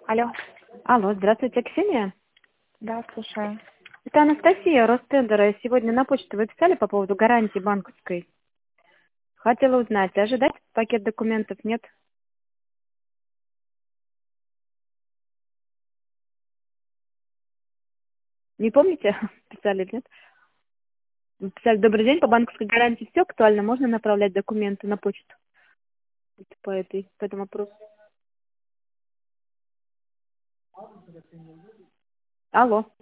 Алло. Алло, здравствуйте, Ксения. Да, слушаю. Это Анастасия, Ростендера. Сегодня на почту вы писали по поводу гарантии банковской. Хотела узнать, ожидать пакет документов, нет? Не помните, писали, нет? Писали, добрый день, по банковской гарантии все актуально, можно направлять документы на почту по этому вопросу. Алло.